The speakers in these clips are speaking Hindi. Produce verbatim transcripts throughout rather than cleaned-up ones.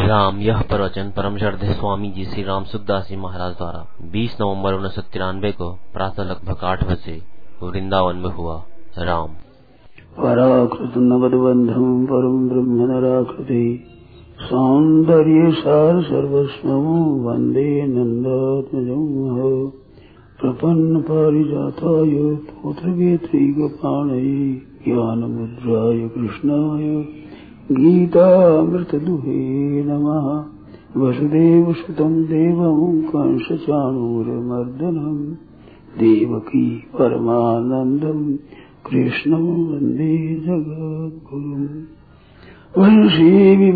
राम यह प्रवचन परम श्रद्धेय स्वामी जी श्री राम सुखदास जी महाराज द्वारा बीस नवंबर उन्नीस सौ तिरानवे को प्रातः लगभग आठ बजे वृंदावन में हुआ। राम पराकृत नवदबंधम परम ब्रह्म नराकृति सौंदर्य सार सर्वस्व वंदे नंदात्मजं प्रपन्न पारिजाताय तोत्र वेत्रिगपाणये ज्ञान मुद्राय कृष्णाय गीतामृतदुहे नमः। वसुदेव सुतं देवं कंसचाणूरमर्दनं देवकी परमानन्दं कृष्णं वन्दे जगद्गुरुम्। वंशी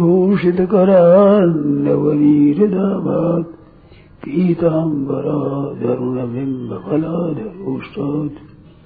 विभूषितकरान्नवनीरदाभात् पीताम्बराधरुणबिम्बफलाधरोष्टात्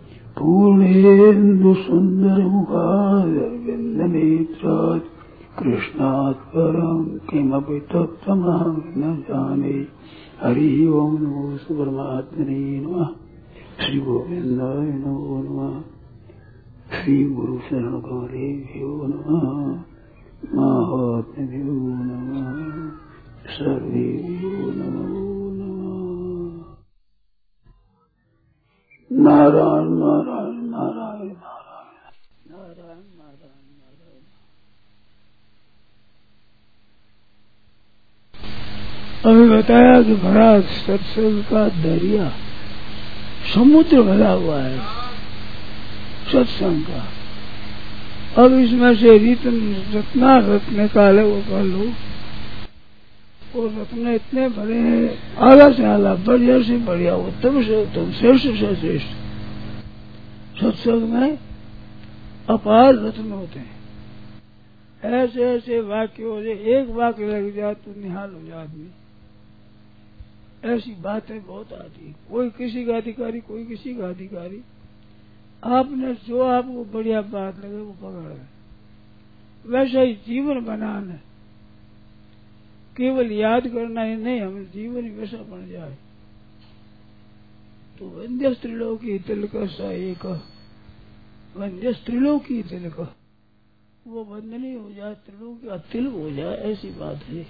पूर्णेन्दुसुन्दरमुखादरविन्दनेत्रात् कृष्णात् परं किमपि तत्त्वमहं न जाने। हरि ओं नमो परमात्मने नमः। श्री गोविन्दाय नमो नमः। श्री गुरु शरण कमलेभ्यो नमः। महात्म्यो नमः। सर्वेभ्यो नमो नमः। नारायण नारायण नारायण नारायण नारायण नारायण नारायण। अभी बताया कि भरा सत्संग का दरिया समुद्र भरा हुआ है सत्संग का। अब इसमें से रत्न रत्ना रत्न निकाले वो कर लो। और रत्न इतने बड़े हैं, आला से आला, बढ़िया से बढ़िया, उत्तम से उत्तम, श्रेष्ठ से श्रेष्ठ। सत्संग में अपार रत्न होते हैं। ऐसे ऐसे वाक्य हो जाए, एक वाक्य लग जाए तो निहाल हो जाए आदमी। ऐसी बातें बहुत आती, कोई किसी का अधिकारी, कोई किसी का अधिकारी। आपने जो आपको बढ़िया बात लगे वो पकड़ है। वैसा ही जीवन बनाना है, केवल याद करना ही नहीं, हम जीवन ही वैसा बन जाए तो वंद्य त्रिलोकी तिलक सा एक वंद्य त्रिलोकी तिलक, वो वंदनीय हो जाए, त्रिलोकी का तिलक हो जाए, ऐसी बात है।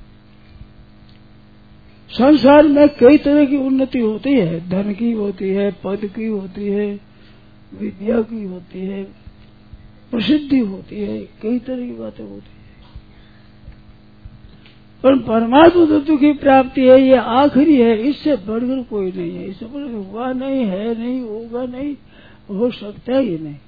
संसार में कई तरह की उन्नति होती है, धन की होती है, पद की होती है, विद्या की होती है, प्रसिद्धि होती है, कई तरह की बातें होती है। पर परमात्मा तत्व की प्राप्ति है, ये आखिरी है, इससे बढ़कर कोई नहीं है। इससे बढ़कर हुआ नहीं है, नहीं होगा, नहीं हो सकता ही नहीं।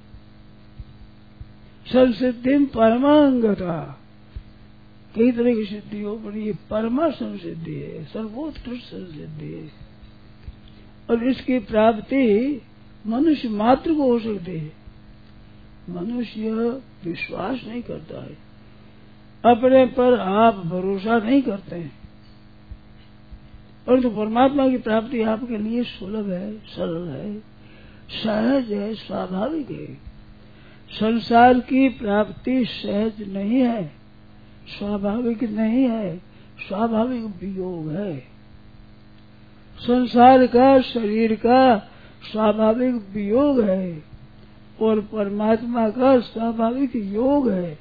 संसिद्धि परमांगता, कई तरह की सिद्धि हो, पर ये परमा संसिद्धि है, सर्वोत्कृष्ट संसिद्धि है। और इसकी प्राप्ति मनुष्य मात्र को हो सकती है। मनुष्य विश्वास नहीं करता है, अपने पर आप भरोसा नहीं करते हैं, परंतु परमात्मा की प्राप्ति आपके लिए सुलभ है, सरल है, सहज है, स्वाभाविक है। संसार की प्राप्ति सहज नहीं है, स्वाभाविक नहीं है, स्वाभाविक वियोग है। संसार का, शरीर का स्वाभाविक वियोग है और परमात्मा का स्वाभाविक योग है।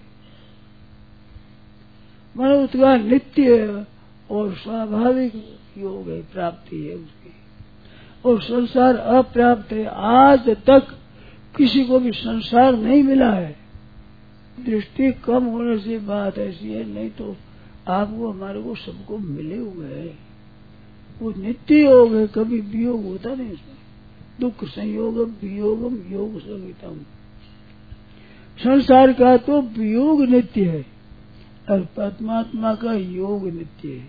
मनुष्य का नित्य और स्वाभाविक योग है, प्राप्ति है उसकी। और संसार अप्राप्त है। आज तक किसी को भी संसार नहीं मिला है। दृष्टि कम होने से बात ऐसी है, नहीं तो आपको हमारे को सबको मिले हुए है। वो नित्य योग है, कभी वियोग होता नहीं उसमें। दुख संयोगम वियोगम योग संहितम। संसार का तो वियोग नित्य है और परमात्मा का योग नित्य है।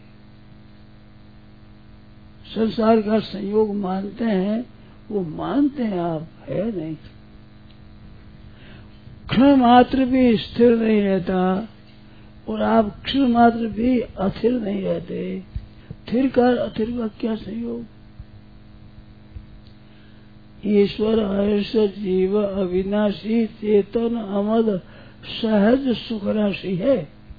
संसार का संयोग मानते हैं, वो मानते हैं आप, है नहीं। क्षण मात्र भी स्थिर नहीं रहता और आप क्षण मात्र भी अस्थिर नहीं रहते। स्थिर का अस्थिर का क्या संयोग? ईश्वर हर्ष जीव अविनाशी चेतन अमद सहज सुख राशि है।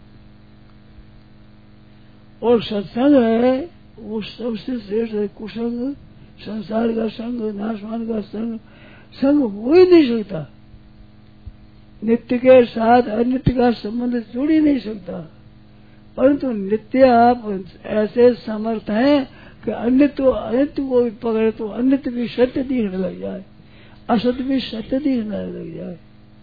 और सत्संग है वो सबसे श्रेष्ठ है। कुसंग, संसार का संग, नाशवान का संग, संग हो ही नहीं सकता। नित्य के साथ अनित्य का संबंध जोड़ ही नहीं सकता। परंतु नित्य आप ऐसे समर्थ हैं कि अनित्य अनित्य को भी पकड़े तो अनित्य भी सत्य दिखने लग जाए, असत्य भी सत्य दिखने लग जाए।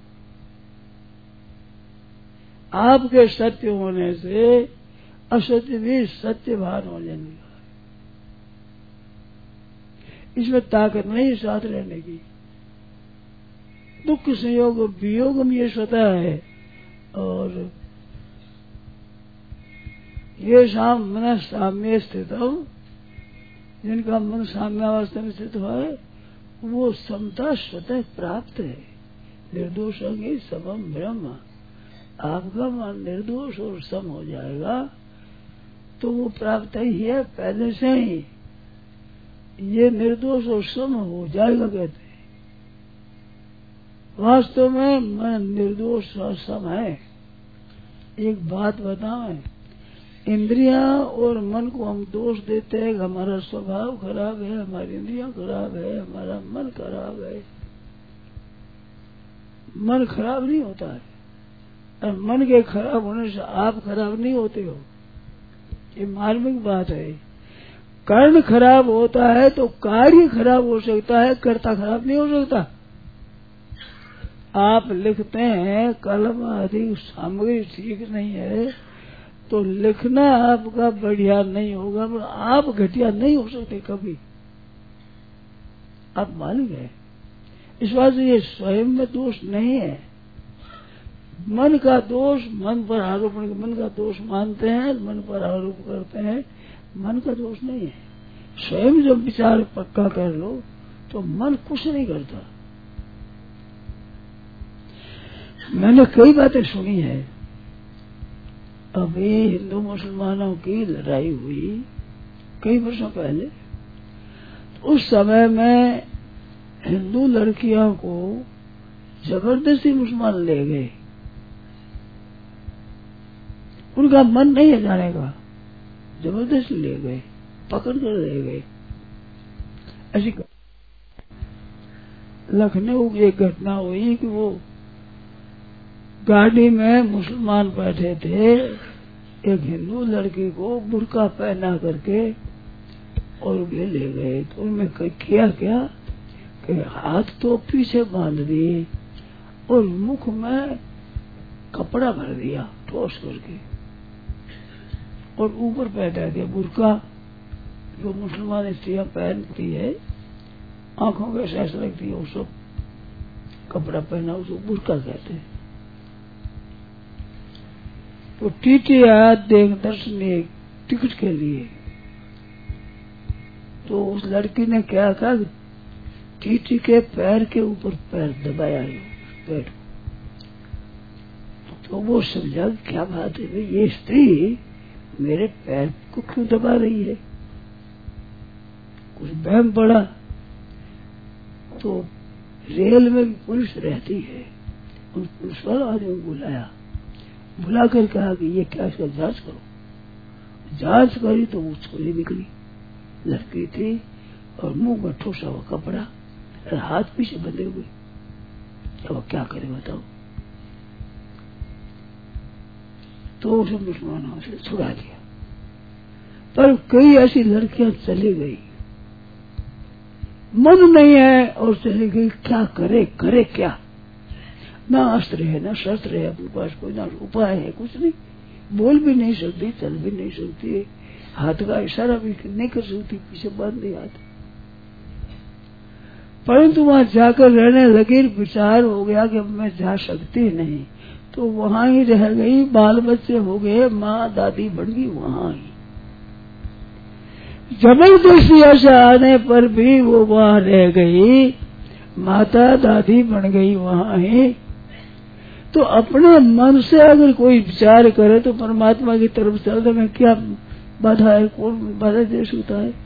आपके सत्य होने से असत्य भी सत्य भान हो जाने का। इसमें ताकत नहीं साथ रहने की। दुख संयोग वियोग में ये स्वतः है, और ये शाम मन साम्य स्थित हो, जिनका मन साम्यावस्था में स्थित हुआ है वो समता स्वतः प्राप्त है। निर्दोष समम ब्रह्म। आपका मन निर्दोष और सम हो जाएगा तो वो प्राप्त ही है पहले से ही। ये निर्दोष और सम हो जाएगा कहते हैं। वास्तव में मन निर्दोष और सम है। एक बात बताएं, इंद्रियां और मन को हम दोष देते हैं कि हमारा स्वभाव खराब है, हमारी इंद्रियां खराब है, हमारा मन खराब है। मन खराब नहीं होता है, और मन के खराब होने से आप खराब नहीं होते हो। ये मार्मिक बात है। कर्ण खराब होता है तो कार्य खराब हो सकता है, कर्ता खराब नहीं हो सकता। आप लिखते हैं कलम आदि सामग्री ठीक नहीं है तो लिखना आपका बढ़िया नहीं होगा, पर आप घटिया नहीं हो सकते कभी। आप मालूम है इस बात से ये स्वयं में दोष नहीं है। मन का दोष मन पर आरोपण, मन का दोष मानते हैं, मन पर आरोप करते हैं, मन का दोष नहीं है। स्वयं जब विचार पक्का कर लो तो मन कुछ नहीं करता। मैंने कई बातें सुनी है। अभी हिंदू मुसलमानों की लड़ाई हुई कई वर्षों पहले, तो उस समय में हिंदू लड़कियों को जबरदस्ती मुसलमान ले गए। उनका मन नहीं है जाने का, जबरदस्ती ले गए, पकड़ कर ले गए। ऐसी लखनऊ की एक घटना हुई कि वो गाड़ी में मुसलमान बैठे थे, एक हिंदू लड़की को बुर्का पहना करके और वे ले गए। तो उनमें किया क्या कि हाथ तो पीछे बांध दिए और मुख में कपड़ा भर दिया ठोस करके, और ऊपर पहना दिया बुर्का जो मुसलमान स्त्रियां पहनती है, आंखों के ऐसा लगती है, उसको कपड़ा पहना उसको बुर्का कहते हैं। तो टीटी आया देख दर्शन टिकट के लिए, तो उस लड़की ने क्या कहा, टीटी के पैर के ऊपर पैर दबाया पैर। तो वो समझा क्या बात है, ये स्त्री मेरे पैर को क्यों दबा रही है। कुछ बहम पड़ा तो रेल में पुलिस रहती है, उन पुलिस वालों आदमी को बुलाया, बुलाकर कहा कि ये क्या, इसका जांच करो। जांच करी तो वो छोली निकली, लड़की थी और मुंह में ठोसा हुआ कपड़ा और हाथ पीछे बंधे हुए। अब क्या करे बताओ। तो उसे मुसलमानों से छुड़ा दिया। पर कई ऐसी लड़कियां चली गई, मन नहीं है और चली गई। क्या करे, करे क्या, ना अस्त्र है ना शस्त्र है अपने पास, कोई ना उपाय है, कुछ नहीं। बोल भी नहीं सकती, चल भी नहीं सकती, हाथ का इशारा भी नहीं कर सकती, पीछे बांध दिया हाथ। परंतु वहां जाकर रहने लगी, विचार हो गया कि मैं जा सकती नहीं, तो वहां ही रह गई। बाल बच्चे हो गए, माँ दादी बन गई वहां ही। जबरदस्ती ऐसा आने पर भी वो वहां रह गई, माता दादी बन गई वहां ही। तो अपने मन से अगर कोई विचार करे तो परमात्मा की तरफ चलने में क्या बाधा है, कौन बाधा दे सकता है।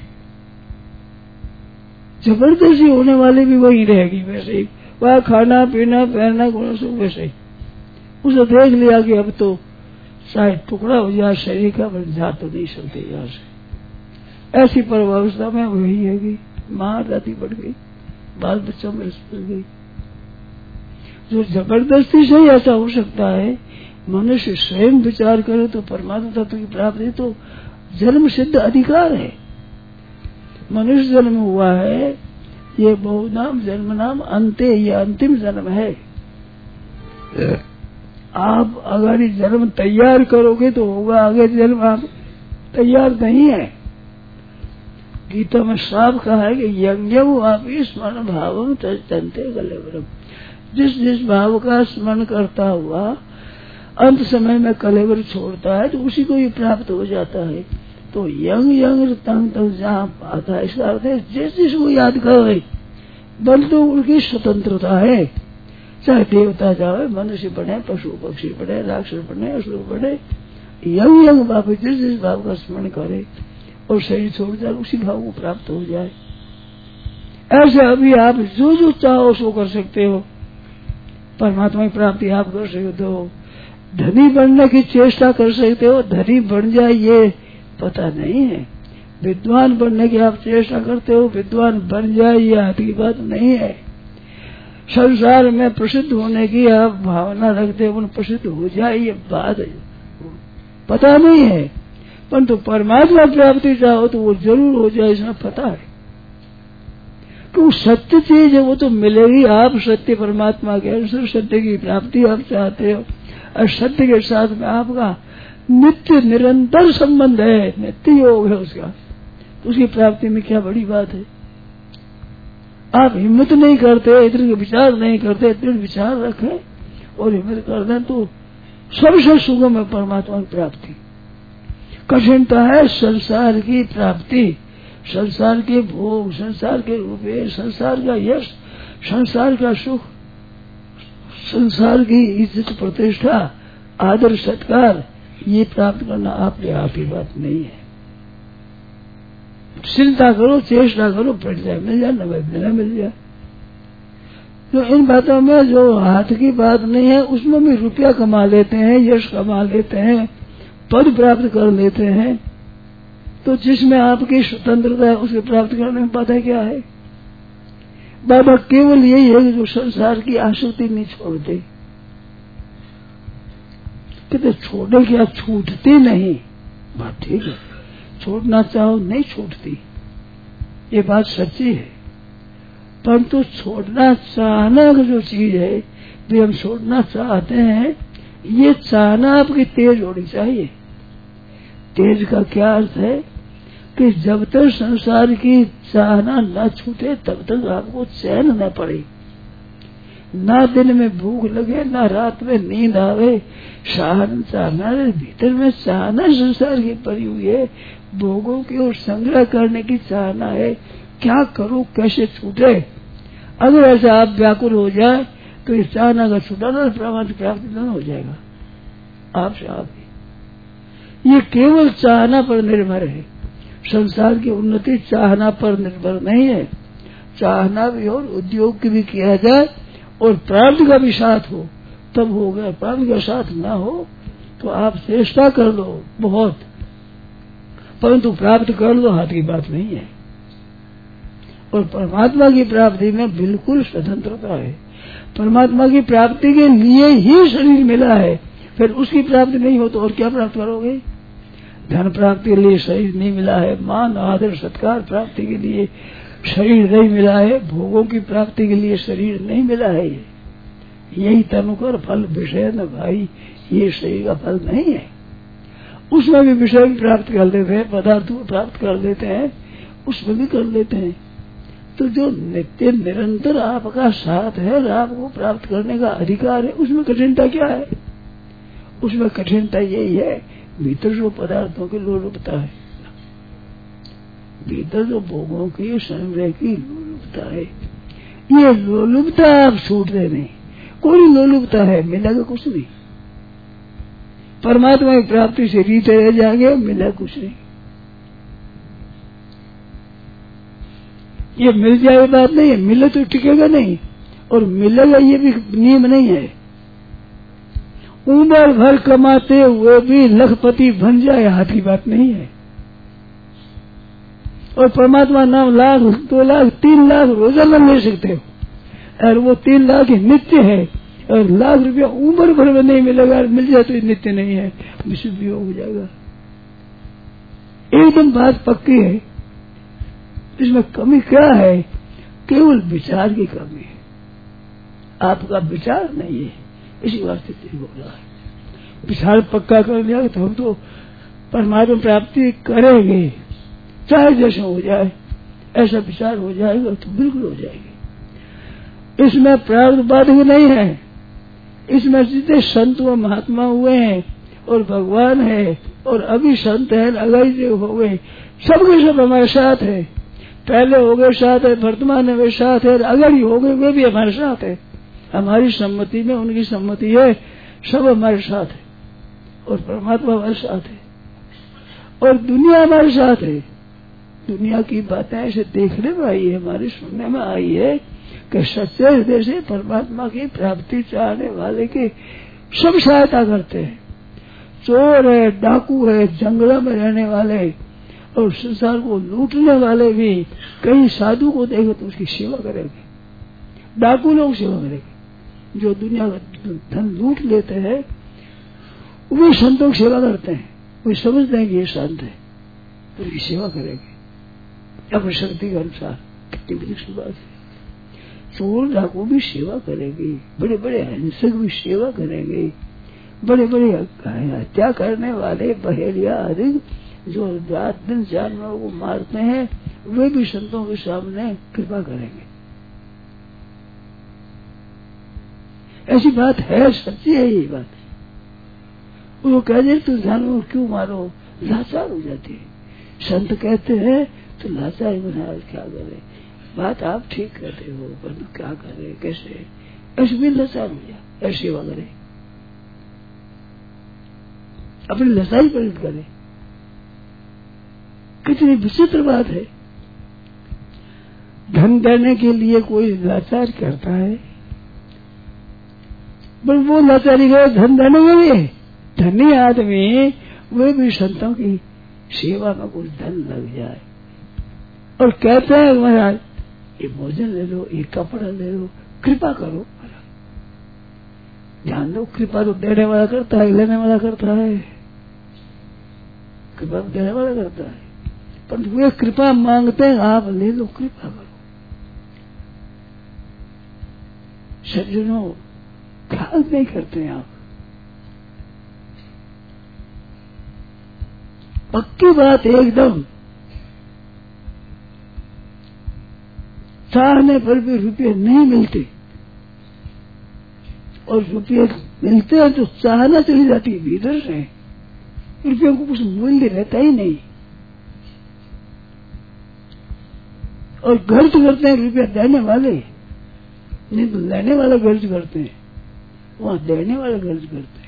जबरदस्ती होने वाली भी वही रहेगी वैसे ही, वह खाना पीना पहनना कौन सब वैसे ही। उसे देख लिया कि अब तो शायद टुकड़ा हो जाए शरीर का, पर जा तो नहीं सकते यहाँ से। ऐसी परवस्था में वही है कि माँ दादी बढ़ गई, बाल बच्चों में बढ़ गई। जो जबरदस्ती से ही ऐसा हो सकता है, मनुष्य स्वयं विचार करे तो परमात्मा तत्व की प्राप्ति तो जन्म सिद्ध अधिकार है। मनुष्य जन्म हुआ है, ये बहुनाम जन्म नाम अंत्य, ये अंतिम जन्म है। आप अगर ये जन्म तैयार करोगे तो होगा, आगे जन्म आप तैयार नहीं है। गीता में साफ कहा है कि यज्ञम आप स्मरण भावम तंते कलेवरम, जिस जिस भाव का स्मरण करता हुआ अंत समय में कलेवर छोड़ता है तो उसी को ही प्राप्त हो जाता है। तो यंग यंग तंग तंग जहाँ आता है, इसका अर्थ है जिस जिसको याद करे, बल तो उनकी स्वतंत्रता है। चाहे देवता जाए, मनुष्य बने, पशु पक्षी बने, राक्षस बने, असुर बने, यंग यंग भाव जिस जिस भाव का स्मरण करे और शरीर छोड़ जाए उसी भाव को प्राप्त हो जाए। ऐसे अभी आप जो जो चाहो सो कर सकते हो, परमात्मा की प्राप्ति आप कर सकते हो। धनी बनने की चेष्टा कर सकते हो, धनी बन जाए ये पता नहीं है। विद्वान बनने की आप चेष्टा करते हो, विद्वान बन जाए ये हाथ की बात नहीं है। संसार में प्रसिद्ध होने की आप भावना रखते हो, प्रसिद्ध हो जाए ये बात पता नहीं है। परंतु परमात्मा प्राप्ति चाहो तो वो जरूर हो जाए, इसमें पता है। तो सत्य चीज है वो तो मिलेगी। आप सत्य परमात्मा के अनुसार सत्य की प्राप्ति आप चाहते हो और सत्य के साथ में आपका नित्य निरंतर संबंध है, नित्य योग है उसका, तो उसकी प्राप्ति में क्या बड़ी बात है। आप हिम्मत नहीं करते, इतने विचार नहीं करते, इतने विचार रखें और हिम्मत कर दें तो सबसे सुगम है परमात्मा की प्राप्ति। कठिनता है संसार की प्राप्ति, संसार के भोग, संसार के रुपये, संसार का यश, संसार का सुख, संसार की इज्जत प्रतिष्ठा, आदर सत्कार, ये प्राप्त करना आपके आप ही बात नहीं है। चिंता करो, चेष्टा करो, पड़ जाए मिल जाए, न मिल जाए। तो इन बातों में जो हाथ की बात नहीं है उसमें भी रुपया कमा लेते हैं, यश कमा लेते हैं, पद प्राप्त कर लेते हैं। तो जिसमें आपकी स्वतंत्रता है उसे प्राप्त करने में बाधा क्या है। बाबा केवल यही है कि जो संसार की आसक्ति नहीं छोड़ते, कहते छोड़ने की आप छूटती नहीं, बात ठीक है, छोड़ना चाहो नहीं छूटती, ये बात सच्ची है। परंतु छोड़ना चाहना जो चीज है, भी हम छोड़ना चाहते हैं, ये चाहना आपकी तेज होनी चाहिए। तेज का क्या अर्थ है कि जब तक संसार की चाहना न छूटे तब तक आपको चैन न पड़े, ना दिन में भूख लगे, ना रात में नींद आवे। चाहना चाहना भीतर में चाहना संसार की पड़ी हुई है, भोगों की और संग्रह करने की चाहना है। क्या करूं, कैसे छूटे। अगर ऐसा आप व्याकुल हो जाए तो इस चाहना का छुटाना प्रमाण प्राप्ति नहीं हो जाएगा आपसे आप ही। ये केवल चाहना पर निर्भर है। संसार की उन्नति चाहना पर निर्भर नहीं है। चाहना भी और उद्योग की भी किया जाए और प्राप्ति का भी साथ हो तब हो गया। प्राप्ति का साथ ना हो तो आप चेष्टा कर लो बहुत, परंतु प्राप्त कर लो हाथ की बात नहीं है। और परमात्मा की प्राप्ति में बिल्कुल स्वतंत्रता है। परमात्मा की प्राप्ति के लिए ही शरीर मिला है, फिर उसकी प्राप्ति नहीं हो तो और क्या प्राप्त करोगे। धन प्राप्ति के लिए शरीर नहीं मिला है, मान आदर सत्कार प्राप्ति के लिए शरीर नहीं मिला है, भोगों की प्राप्ति के लिए शरीर नहीं मिला है। यही तनुकर फल विषय न भाई, ये शरीर का फल नहीं है। उसमें भी विषय भी प्राप्त कर लेते हैं, पदार्थ प्राप्त कर लेते हैं, उसमें भी कर लेते हैं। तो जो नित्य निरंतर आपका साथ है, आपको प्राप्त करने का अधिकार है, उसमें कठिनता क्या है। उसमें कठिनता यही है भीतर जो पदार्थों की लोलुपता है, भीतर जो भोगों की संग्रह की लोलुपता है, ये लोलुपता आप छूटते नहीं। कोई लोलुपता है मिलेगा कुछ नहीं। परमात्मा की प्राप्ति से रीते रह जाएंगे, मिलेगा कुछ नहीं। ये मिल जाए बात नहीं है, मिले तो टिकेगा नहीं, और मिलेगा ये भी नियम नहीं है। उम्र भर कमाते हुए भी लखपति बन जाए हाथ की बात नहीं है। और परमात्मा नाम लाख दो लाख तीन लाख रोजाना ले सकते हो, और वो तीन लाख ही नित्य है, और लाख रुपया उम्र भर में नहीं मिलेगा, मिल जाए तो नित्य नहीं है, विशुद्ध योग हो जाएगा। एकदम बात पक्की है। इसमें कमी क्या है? केवल विचार की कमी है, आपका विचार नहीं है, इसी वास्ते तेरी बोला है। विचार पक्का कर लिया तो हम तो परमात्मा प्राप्ति करेंगे, चाहे जैसे हो जाए। ऐसा विचार हो जाएगा तो बिल्कुल हो जाएगी। इसमें प्रारब्ध बाधक नहीं है। इसमें जितने संत व महात्मा हुए हैं और भगवान है और अभी संत है, अगर जो हो गए सबके सब हमारे साथ है। पहले हो गए साथ है, वर्तमान में वे साथ है, अगर ही हो गए वे भी हमारे साथ है। हमारी सम्मति में उनकी सम्मति है, सब हमारे साथ है और परमात्मा हमारे साथ है और दुनिया हमारे साथ है। दुनिया की बातें ऐसे देखने में आई है, हमारी सुनने में आई है कि सच्चे हृदय से परमात्मा की प्राप्ति चाहने वाले की सब सहायता करते हैं। चोर है, डाकू है, जंगलों में रहने वाले और संसार को लूटने वाले भी कहीं साधु को देखे तो उसकी सेवा करेंगे। डाकू लोग सेवा करेंगे, जो दुनिया का धन लूट लेते हैं वे संतों की सेवा करते हैं। वे समझते हैं कि ये संत है, उनकी सेवा करेंगे अपनी शक्ति के अनुसार। कितनी बड़ी सी बात है। चोर डाकू भी सेवा करेंगे, बड़े बड़े हिंसक भी सेवा करेंगे, बड़े बड़े हत्या करने वाले बहेलिया आदि जो रात दिन जानवरों को मारते हैं वे भी संतों के सामने कृपा करेंगे। ऐसी बात है, सच्ची है ये बात। वो कह दे तो जानवर क्यों मारो, लाचार हो जाती है। संत कहते हैं तो लाचार महाराज क्या करे, बात आप ठीक कहते हो पर क्या करे, कैसे ऐसे भी लाचार हो जाए, ऐसी सेवा करे, अपनी लसाई प्रकट करे। कितनी विचित्र बात है। धन देने के लिए कोई लाचार करता है, पर वो लाचारी का धन देने के लिए धनी आदमी वे भी संतों की सेवा में कुछ धन लग जाए और कहते हैं महाराज ये भोजन ले लो, ये कपड़ा ले लो, कृपा करो। ध्यान दो, कृपा तो देने वाला करता है, लेने वाला करता है। कृपा तो देने वाला करता है, पर वे कृपा मांगते हैं, आप ले लो, कृपा करो। सज्जनों ख्याल नहीं करते हैं आप। पक्की बात एकदम, चाहने पर भी रुपये नहीं मिलते और रुपये मिलते हैं तो चाहना चली जाती है भीतर से, रुपयों को कुछ मूल्य रहता ही नहीं। और खर्च करते हैं रुपया देने वाले, नहीं तो लेने वाले खर्च करते हैं, वहां देने वाले खर्च करते हैं।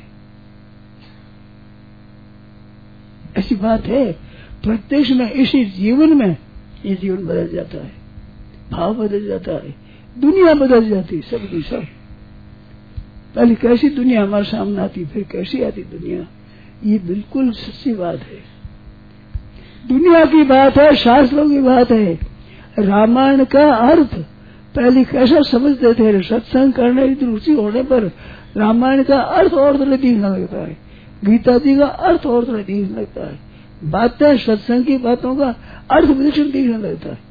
ऐसी बात है। प्रत्यक्ष में इसी जीवन में ये जीवन बदल जाता है, भाव बदल जाता है, दुनिया बदल जाती है, सब की सब। पहले कैसी दुनिया हमारे सामने आती, फिर कैसी आती दुनिया, ये बिल्कुल सच्ची बात है। दुनिया की बात है, शास्त्रों की बात है। रामायण का अर्थ पहले कैसा समझते थे, सत्संग करने की रुचि होने पर रामायण का अर्थ और तरह दिखने लगता है, गीता जी का अर्थ और तरह दिखने लगता है, बातें सत्संग की बातों का अर्थ विलक्षण दिखने लगता है,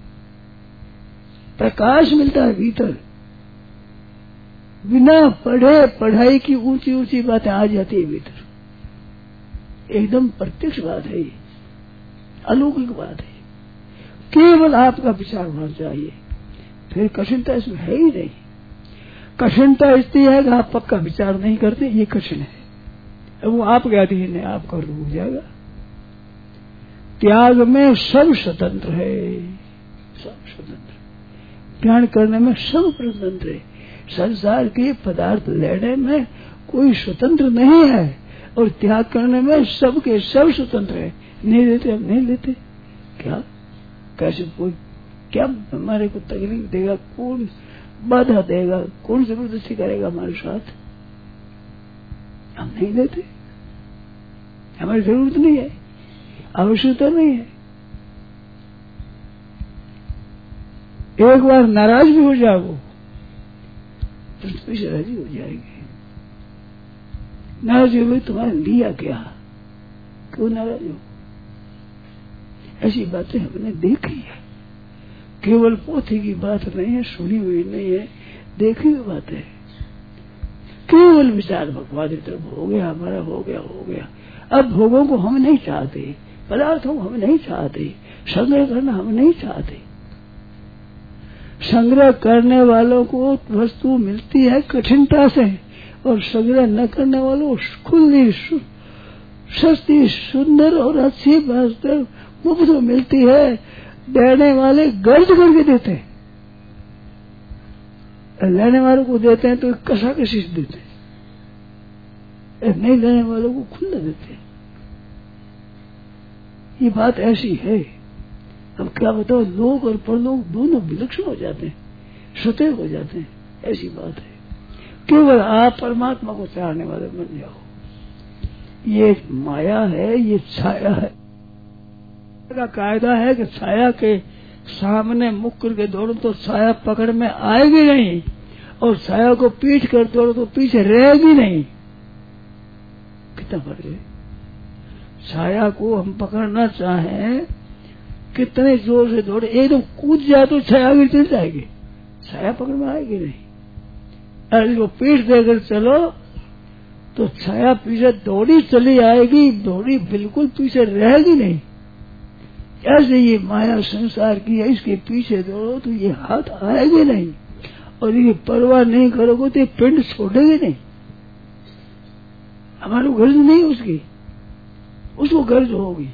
प्रकाश मिलता है भीतर। बिना पढ़े पढ़ाई की ऊंची ऊंची बातें आ जाती है भीतर। एकदम प्रत्यक्ष बात है, ये अलौकिक बात है। केवल आपका विचार होना चाहिए, फिर कठिनता इसमें है ही नहीं। कठिनता इसलिए है कि आप पक्का विचार नहीं करते, ये कठिन है। वो आपके अधीन है, आपका हो जाएगा। त्याग में सब स्वतंत्र है, सब स्वतंत्र, ध्यान करने में सब स्वतंत्र है। संसार के पदार्थ लेने में कोई स्वतंत्र नहीं है और त्याग करने में सबके सब स्वतंत्र है। नहीं लेते हम नहीं लेते, क्या कैसे कोई क्या हमारे को तकलीफ देगा, कौन बाधा देगा, कौन जबरदस्ती करेगा हमारे साथ, हम नहीं लेते। हमारी जरूरत नहीं है, आवश्यकता नहीं है। एक बार नाराज भी हो जाओ पृथ्वी से राजी हो जाएंगे। नाराज हो, तुम्हारा लिया क्या, क्यों नाराज हो? ऐसी बातें हमने देखी है, केवल पोथी की बात नहीं है, सुनी हुई नहीं है, देखी हुई बात है। केवल विचार भगवान की तरफ हो गया, हमारा हो गया हो गया। अब भोगों को हम नहीं चाहते, पदार्थों को हम नहीं चाहते, संग्रह करना हम नहीं चाहते। संग्रह करने वालों को वस्तु मिलती है कठिनता से, और संग्रह न करने वालों को खुली सस्ती सुंदर और अच्छी वस्तु मुफ्त में मिलती है। देने वाले गर्ज करके देते हैं, लेने वालों को देते हैं तो कसा कसी से देते हैं, नहीं लेने वालों को खुला देते हैं। ये बात ऐसी है। अब क्या बताओ, लोग और परलोक दोनों विलक्षण हो जाते हैं, स्वतः हो जाते हैं। ऐसी बात है। केवल आप परमात्मा को चाहने वाले बन जाओ। ये माया है, ये छाया है का कायदा है कि छाया के सामने मुख करके दौड़ो तो छाया पकड़ में आएगी नहीं, और छाया को पीठ कर दौड़ो तो पीछे रहेगी नहीं। कितना फर्क है। छाया को हम पकड़ना चाहें, कितने जोर से दौड़े, एकदम कूद जाए तो छाया भी चल जाएगी, छाया पकड़ में आएगी नहीं। और इसको पीठ देकर चलो तो छाया पीछे दौड़ी चली आएगी, दौड़ी बिल्कुल पीछे रहेगी नहीं। ऐसे ये माया संसार की है, इसके पीछे दौड़ो तो ये हाथ आएगी नहीं, और ये परवाह नहीं करोगे तो ये पिंड छोड़ेगी नहीं। हमारी गर्ज नहीं उसकी, उसको गर्ज होगी।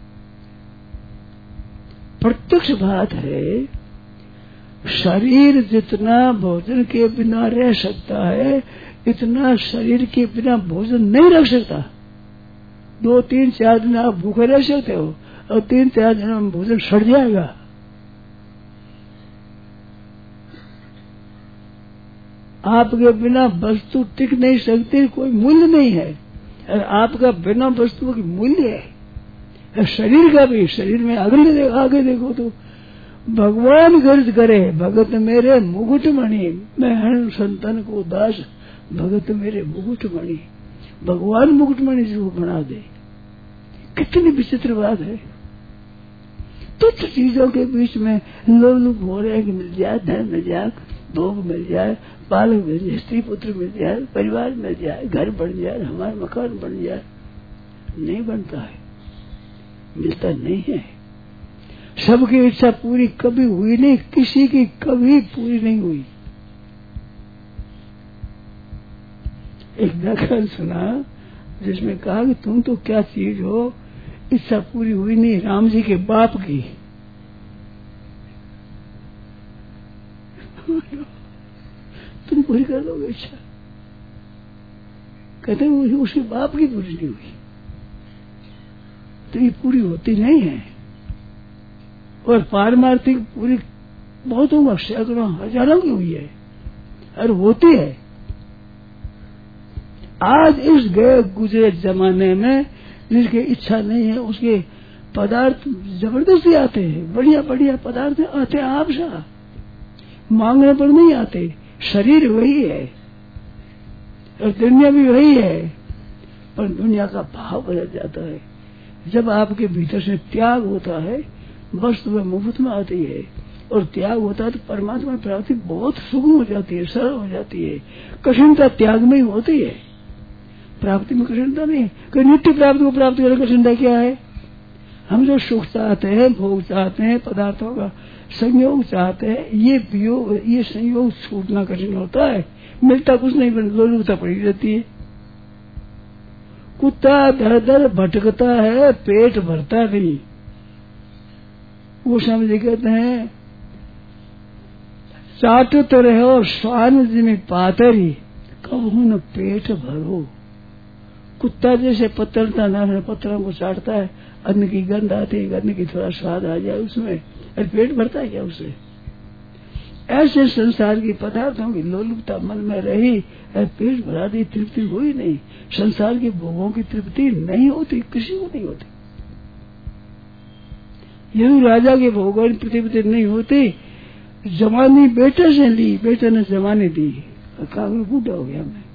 प्रत्यक्ष बात है, शरीर जितना भोजन के बिना रह सकता है, इतना शरीर के बिना भोजन नहीं रख सकता। दो तीन चार दिन आप भूखे रह सकते हो, और तीन चार दिन में भोजन सड़ जाएगा। आपके बिना वस्तु टिक नहीं सकती, कोई मूल्य नहीं है। और आपका बिना वस्तु की मूल्य है। शरीर का भी, शरीर में अगले दे, आगे देखो तो भगवान गर्ज करे, भगत मेरे मुकुटमणि, मैं हर संतन को दास, भगत मेरे मुकुटमणि। भगवान मुकुटमणि जो बना दे, कितनी विचित्र बात है। तुच्छ चीजों के बीच में लोग लोग हो रहे हैं कि मिल जाए, धन मिल जाए, भोग मिल जाए, बालक मिल जाए, स्त्री पुत्र मिल जाए, परिवार मिल जाए, घर बन जाए, हमारा मकान बन जाए। नहीं बनता है, मिलता नहीं है। सबकी इच्छा पूरी कभी हुई नहीं, किसी की कभी पूरी नहीं हुई। एक व्याख्यान सुना जिसमें कहा कि तुम तो क्या चीज हो, इच्छा पूरी हुई नहीं राम जी के बाप की। तुम पूरी कर दोगे इच्छा, कहते हैं उसके बाप की पूरी नहीं हुई, तो ये पूरी होती नहीं है। और पारमार्थिक पूरी बहुत होगा, सैकड़ों हजारों की हुई है, और होती है। आज इस गए गुजरे जमाने में जिसकी इच्छा नहीं है, उसके पदार्थ जबरदस्ती आते हैं, बढ़िया बढ़िया पदार्थ आते हैं आप सा, मांगने पर नहीं आते। शरीर वही है और दुनिया भी वही है, पर दुनिया का भाव बदल जाता है। जब आपके भीतर से त्याग होता है, वस्तु में मुफ्त में आती है, और त्याग होता है तो परमात्मा प्राप्ति बहुत सुगम हो जाती है, सरल हो जाती है। कठिनता त्याग में ही होती है, प्राप्ति में कठिनता नहीं। कि नित्य प्राप्ति को प्राप्त करने कठिनता क्या है? हम जो सुख चाहते हैं, भोग चाहते हैं, पदार्थों का संयोग चाहते हैं, ये वियोग, ये संयोग छूटना कठिन होता है। मिलता कुछ नहीं, पर लोलुपता पड़ी रहती है। कुत्ता दर दर भटकता है, पेट भरता नहीं। वो समझे कहते हैं चाटत रहो स्वान जिमी पातरी, कब हूं न पेट भरो। कुत्ता जैसे पत्थरता ना पत्थरों को चाटता है, अन्न की गंध आती है, अन्न की थोड़ा स्वाद आ जाए उसमें, और पेट भरता है क्या उससे? ऐसे संसार की पदार्थों की लोलुपता मन में रही, और पेट भरा दी, तृप्ति हुई नहीं। संसार के भोगों की तृप्ति नहीं होती, किसी को नहीं होती। यदि राजा के भोगों की तृप्ति नहीं होती, जवानी बेटे से ली, बेटे ने जवानी दी, कागज बूढ़ा हो गया मैं,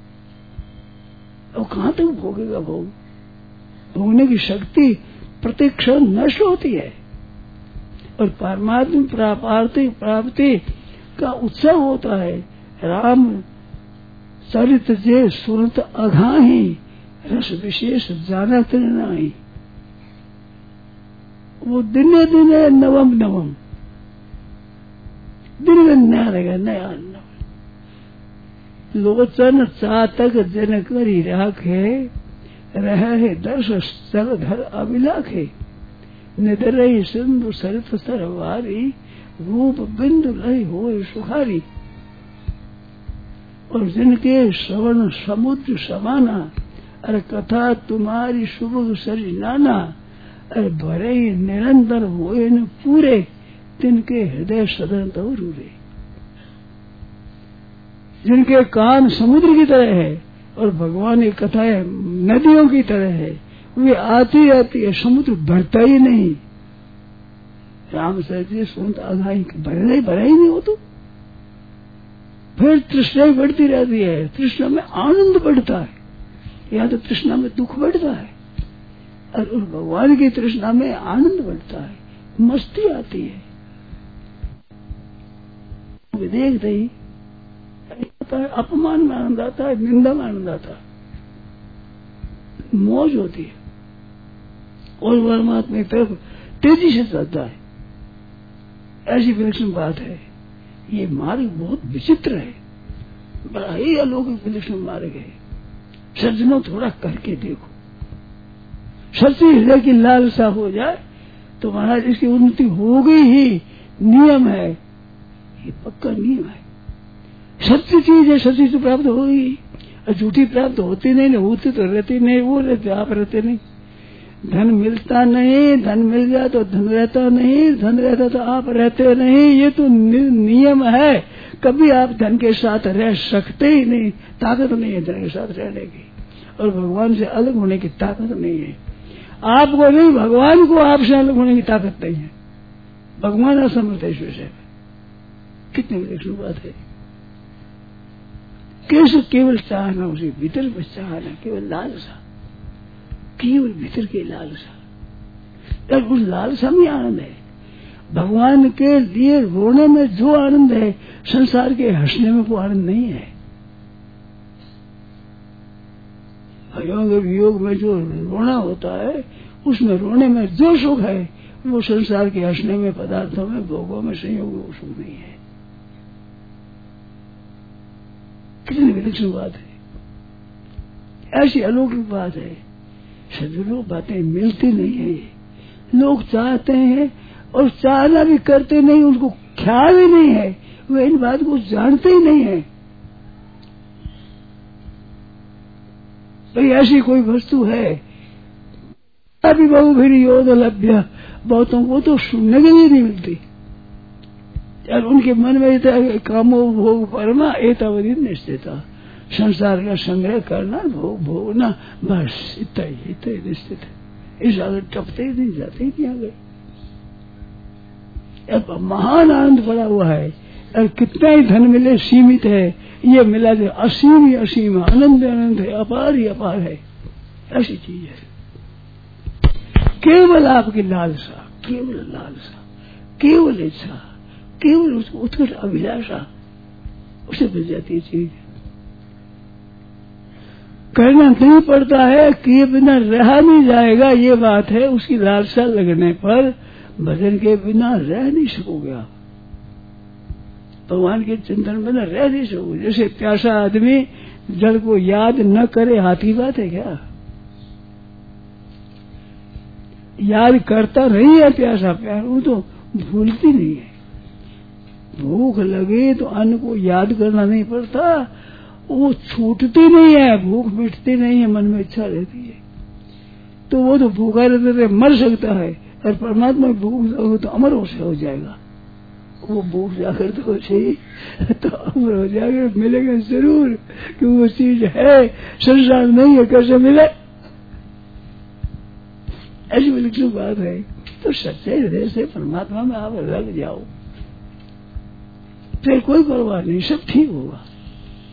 और कहाँ तक भोगेगा भोग? भोगने की शक्ति प्रत्येक क्षण नष्ट होती है, और परमात्मा प्राप्ति प्राप्ति का उत्सव होता है। राम चरित जे सुनत अघाही, रस विशेष जानत नहीं। वो दिने दिने नवम नवम, दिन में नया रहेगा, नया नवम। लोचन चातक जन करी राखे, रहे दर्श स्थल धर अभिलाखे। निदरई सिंधु सरित सरवारी, रूप बिंदु लय होए सुखारी। और जिनके श्रवण समुद्र समाना, अरे कथा तुम्हारी शुभ सरी नाना। अरे भरे निरंतर हुए न पूरे, तिनके हृदय सदन तो रूरे। जिनके कान समुद्र की तरह है और भगवान की कथाएं नदियों की तरह है, वे आती आती है, समुद्र भरता ही नहीं। राम जी सुनत अघाई, भरा ही भरा ही नहीं हो तो फिर तृष्णा बढ़ती रहती है। तृष्णा में आनंद बढ़ता है, या तो तृष्णा में दुख बढ़ता है, और उस भगवान की तृष्णा में आनंद बढ़ता है, मस्ती आती है। देखते ही अपमान में आनंद आता है, निंदा में आनंद आता है, मौज होती है, और परमात्मा की तरफ तेजी से चलता है। ऐसी विलक्षण बात है। ये मार्ग बहुत विचित्र है, बड़ा ही अलौकिक विलक्षण मार्ग है। सज्जनों थोड़ा करके देखो, सच्ची हृदय की लालसा हो जाए तो महाराज इसकी उन्नति होगी ही, नियम है, ये पक्का नियम है। सच्ची चीज है, सच्ची तो प्राप्त होगी, और झूठी प्राप्त होती नहीं, नहीं होती तो रहती नहीं, वो रहते आप रहते नहीं। धन मिलता नहीं, धन मिल जाए तो धन रहता नहीं, धन रहता तो आप रहते नहीं। ये तो नियम है, कभी आप धन के साथ रह सकते ही नहीं, ताकत नहीं है धन के साथ रहने की, और भगवान से अलग होने की ताकत नहीं है। आपको नहीं, भगवान को आपसे अलग होने की ताकत नहीं है। भगवान असमर्थ है इस विषय में। कितनी विलक्षण बात है। कैसे केवल चाहना, उसे भीतर में चाहना, केवल लालसा, केवल भीतर की लालसा, उस लालसा में आनंद है। भगवान के लिए रोने में जो आनंद है, संसार के हंसने में वो आनंद नहीं है। योग वियोग में जो रोना होता है, उसमें रोने में जो सुख है, वो संसार के हंसने में, पदार्थों में, भोगों में, संयोग में वो सुख नहीं है। कितनी विलक्षण बात है, ऐसी अलौकिक बात है। सदगुरु बातें मिलती नहीं है। लोग चाहते हैं और चाहना भी करते नहीं, उनको ख्याल ही नहीं है, वे इन बात को जानते ही नहीं है। भाई ऐसी कोई वस्तु है, अभी बहु फिर योद लभ्य, बहुतों को तो सुनने के लिए नहीं मिलती, और उनके मन में था कामो भोग परमा एतावधि निश्चिता, संसार का संग्रह करना, भोग भोगना, बस इतना ही इतना ही निश्चित है। इस आगे टपते ही नहीं, जाते ही नहीं आगे। अब महान आनंद पड़ा हुआ है, और कितना ही धन मिले सीमित है, ये मिला जो असीम ही असीम, आनंद आनंद है, अपार ही अपार है। ऐसी चीज है। केवल आपकी लालसा, केवल लालसा, केवल इच्छा, केवल उसको उत्कट अभिलाषा, उसे मिल जाती है चीज। करना नहीं पड़ता है, किए बिना रहा नहीं जाएगा, ये बात है। उसकी लालसा लगने पर भजन के बिना रह नहीं सकोगे आप, भगवान के चिंतन बिना रह नहीं सकोगे। जैसे प्यासा आदमी जल को याद न करे, हाथी बात है क्या? याद करता नहीं है प्यासा, प्यार वो तो भूलती नहीं है। भूख लगे तो अन्न को याद करना नहीं पड़ता, वो छूटती नहीं है, भूख मिटती नहीं है, मन में इच्छा रहती है, तो वो तो भूखा रहते रहते मर सकता है, और परमात्मा भूख हो तो अमर हो से हो जाएगा। वो भूख जाकर तो सही तो अमर हो जाएगा, मिलेगा जरूर कि वो चीज है, संसार नहीं है, कैसे मिले? ऐसी विलक्षण बात है। तो सच्चे हृदय से परमात्मा में आप लग जाओ, फिर कोई परवाह नहीं, सब ठीक होगा।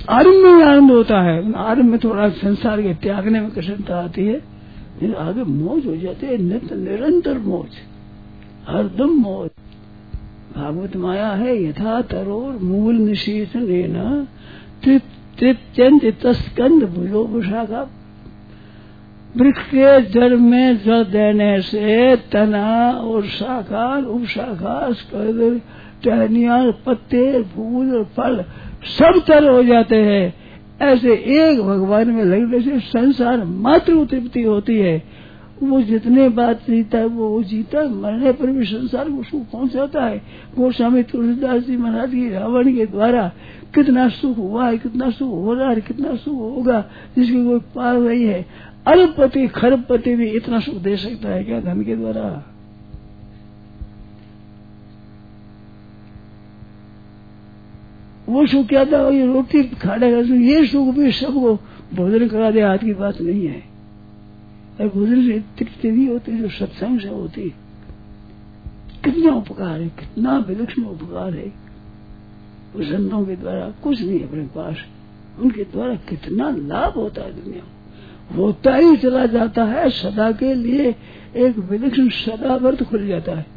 आरंभ में आनंद होता है, आरंभ में थोड़ा संसार के त्यागने में कठिनता आती है, लेकिन आगे मौज हो जाती है, नित्य निरंतर मौज, हरदम मौज। भागवत माया है यथा तरोर मूल निशीथन तृप तृप्यंत तस्कंद भुजो विशाखा। वृक्ष के जड़ में जड़ देने से तना और शाखा, उपशाखा, टहनिया, पत्ते, फूल और फल सब तर हो जाते हैं। ऐसे एक भगवान में लगने से संसार मात्र तृप्ति होती है। वो जितने बात जीता है वो जीता, मरने पर भी संसार को सुख पहुंचाता है। गोस्वामी तुलसीदास जी महाराज की रावण के द्वारा कितना सुख हुआ है, कितना सुख हो रहा है, कितना सुख होगा जिसकी कोई पार नहीं है। अरबपति खरबपति भी इतना सुख दे सकता है क्या धन के द्वारा? वो सुख क्या था? ये रोटी खाने का सुख, ये सुख भी सबको भोजन करा दे, हाथ की बात नहीं है। भोजन से तृप्ति नहीं होती जो सत्संग से होती। कितना उपकार है, कितना विलक्षण उपकार है संतों के द्वारा। कुछ नहीं अपने पास, उनके द्वारा कितना लाभ होता है दुनिया को, होता ही चला जाता है। सदा के लिए एक विलक्षण सदावर्त खुल जाता है।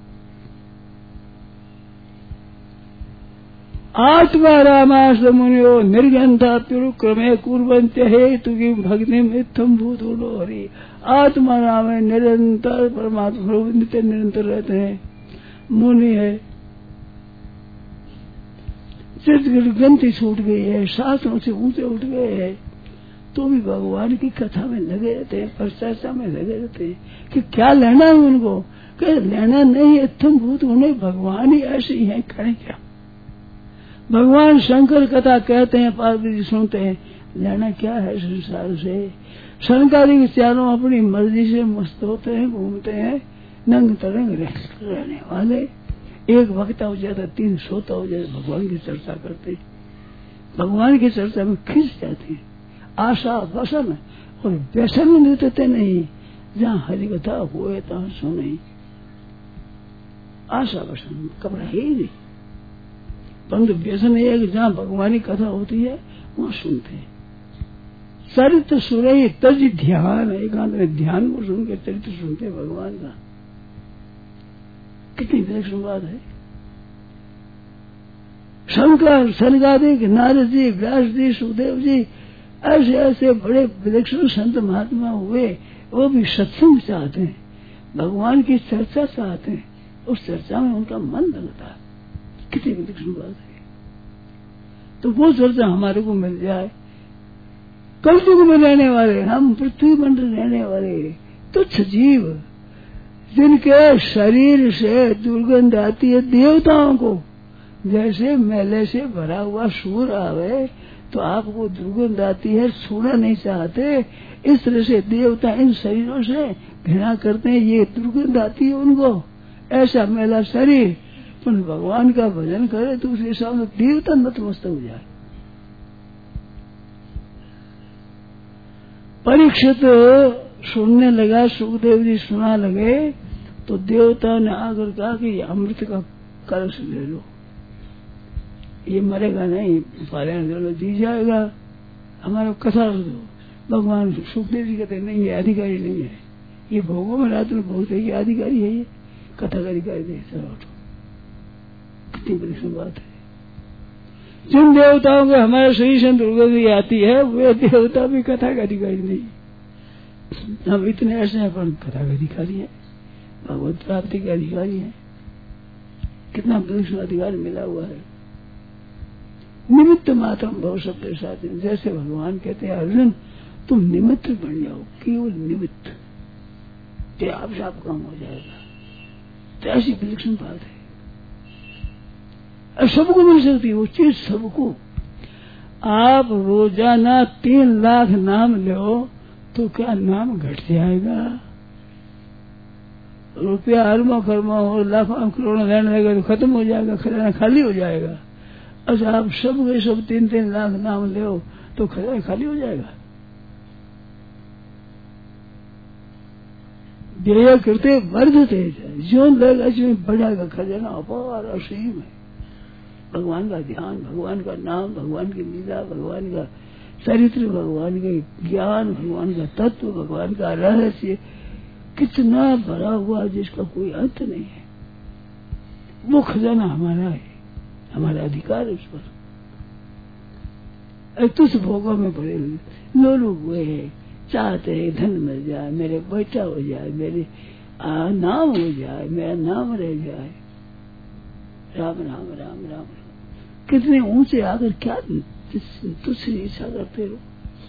आत्मा रामास मुनियो निर्गंधा क्रमे कुर्वन्त्य हेतु की भक्ति मिथम भूत हरि। आत्मा राम है, निरंतर परमात्मा नित्य निरंतर रहते हैं। मुनि है, ग्रंथि छूट गई है, शास्त्रों से ऊंचे उठ गए हैं, तो भी भगवान की कथा में लगे रहते हैं, परिचर्चा में लगे रहते हैं कि क्या लेना है उनको। क्या लेना नहीं है, तुम भूत उन्हें भगवान ही ऐसे ही है, करें क्या। भगवान शंकर कथा कहते हैं, पार्वती जी सुनते हैं, लेना क्या है संसार से। शंकरी चारों अपनी मर्जी से मस्त होते हैं, घूमते हैं, नंग तरंग रहने वाले। एक वक्ता हो जाता, तीन सोता हो जाता, भगवान की चर्चा करते, भगवान की चर्चा में खिंच जाती है। आशा वसन और व्यसन देते नहीं, जहाँ हरि कथा हुए तहाँ सुने। आशा वसन कपड़ा है ही नहीं, परंतु व्यसन ये है कि जहाँ भगवान की कथा होती है वहाँ सुनते हैं। चरित्र सुरई तज ध्यान, एकांत में ध्यान को सुन के चरित्र सुनते हैं भगवान का। कितनी विलक्षण बात है। शंकर, सनकादिक, नारद जी, व्यास जी, सुखदेव जी, ऐसे ऐसे बड़े विलक्षण संत महात्मा हुए, वो भी सत्संग चाहते हैं, भगवान की चर्चा चाहते हैं, उस चर्चा में उनका मन लगता है। कितनी विलक्षण बात है। तो वो चर्चा हमारे को मिल जाए। कलयुग में रहने वाले हम, पृथ्वी मंडल रहने वाले तुच्छ जीव, जिनके शरीर से दुर्गंध आती है देवताओं को, जैसे मैले से भरा हुआ सूर आवे तो आपको दुर्गंध आती है, छूना नहीं चाहते। इस तरह से देवता इन शरीरों से घृणा करते हैं, ये दुर्गंध आती है उनको, ऐसा मेला शरीर। पर भगवान का भजन करे तो उस हिसाब से देवता नतमस्तक हो जाए। परीक्षित सुनने लगा, सुखदेव जी सुना लगे, तो देवता ने आकर कहा कि ये अमृत का कलश ले लो, ये मरेगा नहीं, पारायण जल दी जाएगा, हमारा कथा दो। भगवान सुखदेव जी कहते नहीं, ये अधिकारी नहीं है, ये भोगों में रात में भोगते, ये अधिकारी है, ये कथा का अधिकारी नहीं। चलो कितनी बड़ी बात है। जिन देवताओं के हमारे शरीर से दुर्गंध आती है, वे देवता भी कथा का अधिकारी नहीं। हम इतने ऐसे हैं पर कथा का अधिकारी है, भगवत प्राप्ति के अधिकारी है। कितना विलक्षण अधिकार मिला हुआ है। निमित्त मात्र भव शब्द साथ, जैसे भगवान कहते हैं अर्जुन तुम निमित्त बन जाओ, केवल निमित्त, तो आप साफ काम हो जाएगा। तो ऐसी विलक्षण बात है, सबको मिल सकती है वो चीज, सबको। आप रोजाना तीन लाख नाम लो तो क्या नाम घट जाएगा? रुपया हरमा खरमा हो, लाखों करोड़ों लेने लगेगा तो खत्म हो जाएगा, खजाना खाली हो जाएगा। अच्छा आप सब के सब तीन तीन लाख नाम लो तो खजाना खाली हो जाएगा। व्यय करते वर्धते, जो लोग इसमें बढ़ेगा खजाना अपार असीम है। भगवान का ध्यान, भगवान का नाम, भगवान की लीला, भगवान का चरित्र, भगवान का ज्ञान, भगवान का तत्व, भगवान का रहस्य कितना भरा हुआ जिसका कोई अंत नहीं है। वो खजाना हमारा है, हमारा अधिकार है उस पर। तुझ भोगों में पड़े हुए लोलू हुए हैं, चाहते हैं धन मिल जाए, मेरे बेटा हो जाए, मेरे आ, नाम हो जाए, मेरा नाम रह जाए। राम राम राम राम राम। कितने ऊंचे आकर क्या तुझसे इच्छा करते हो।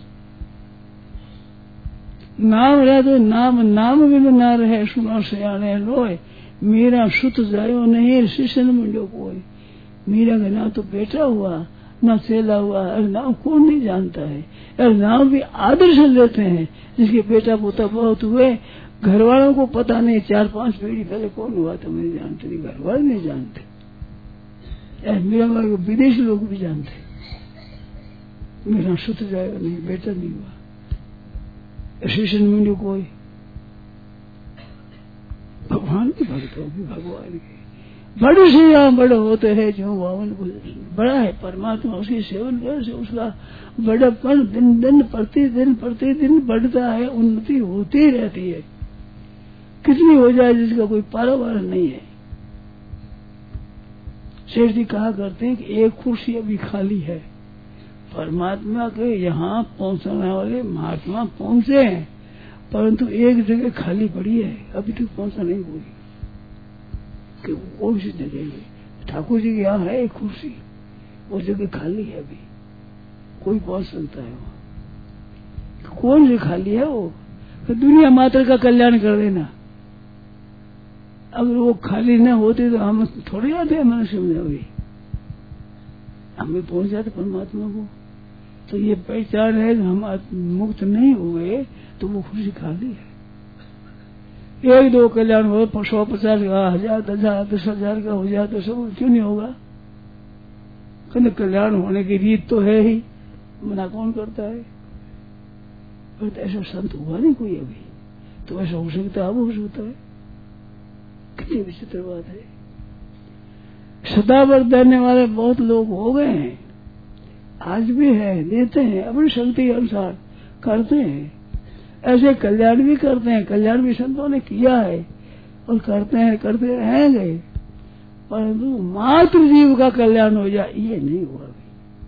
नाम रहे तो नाम नाम भी तो ना रहे। सुनो सियाने लोए मेरा सुत जायो नहीं शिष्य मुंडो कोई। मेरा का ना तो बेटा हुआ ना चेला हुआ। अरे नाम कौन नहीं जानता है। अरे नाम भी आदर से लेते हैं। जिसके बेटा पोता बहुत हुए घर वालों को पता नहीं, चार पांच पीढ़ी पहले कौन हुआ तो नहीं जानते, नहीं घर वाले नहीं जानते। मेरा विदेशी लोग भी जानते। मेरा सुत जाएगा नहीं, बेटा नहीं हुआ। शिष्य मुंडो कोई। भगवान के भक्त होगी, भगवान के बड़े से यहाँ बड़े होते हैं जो वावन बड़ा है परमात्मा। उसकी सेवन करने से उसका बड़ापन दिन दिन प्रतिदिन प्रतिदिन बढ़ता है, उन्नति होती रहती है। कितनी हो जाए जिसका कोई पारावार नहीं है। शेष जी कहा करते हैं कि एक कुर्सी अभी खाली है। परमात्मा के यहाँ पहुंचने वाले महात्मा पहुंचे हैं, परंतु एक जगह खाली पड़ी है, अभी तक पहुंचा नहीं हुई। कि कौन सी जगह है? ठाकुर जी के यहाँ है एक कुर्सी, वो जगह खाली है, अभी कोई पहुंच सकता है वहाँ। कौन सी खाली है वो? तो दुनिया मात्र का कल्याण कर देना। अगर वो खाली न होती तो हम थोड़े आते हैं मनुष्य में, अभी हमें पहुंच जाते परमात्मा को। तो ये पहचान है कि हम मुक्त नहीं हो गए तो वो खुशी खाली है। एक दो कल्याण हो, सौ पचास का हजार दस हजार दस हजार का हो जाए तो सब क्यों नहीं होगा। कहते कल्याण होने की रीत तो है ही, मना कौन करता है। पर तो ऐसा संत हुआ नहीं कोई अभी, तो ऐसा हो सकता है, अब हो सकता है। कितनी विचित्र बात है। सदावर देने वाले बहुत लोग हो गए हैं, आज भी है, देते हैं अपनी शक्ति के अनुसार करते हैं। ऐसे कल्याण भी करते हैं, कल्याण भी संतों ने किया है और करते हैं, करते रहेंगे। परंतु मात्र जीव का कल्याण हो जाए ये नहीं हुआ अभी।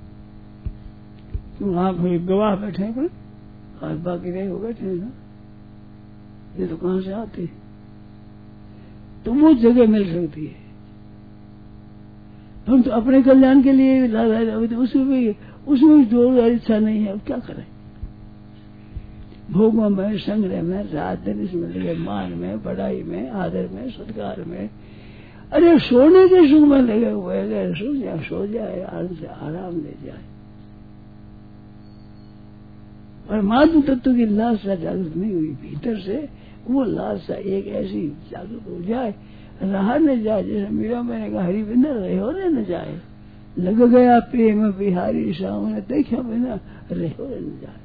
वहां कोई गवाह बैठे हैं, और बाकी रहे हो बैठे हैं ना, ये तो कहां से आते, तो वो जगह मिल सकती है। हम तो अपने कल्याण के लिए अभी तो उसमें भी उसमें भी जोर इच्छा नहीं है। अब क्या करें। भोगों में, संग्रह में, रात दिन इसमें लगे, मान में, बड़ाई में, आदर में, सत्कार में, अरे सोने के सुख में लगे हुए हैं। सो जाए, सो जाए, आराम से आराम ले जाए। परमात्मा तत्व की लालसा जागृत नहीं हुई भीतर से, वो लालसा एक ऐसी जागृत हो जाए, रहा न जाए। जैसे मीरा मैंने कहा हरि बिना रहे हो न जाए, लग गया प्रेम बिहारी सामने देखा बिना रहे हो न जाए।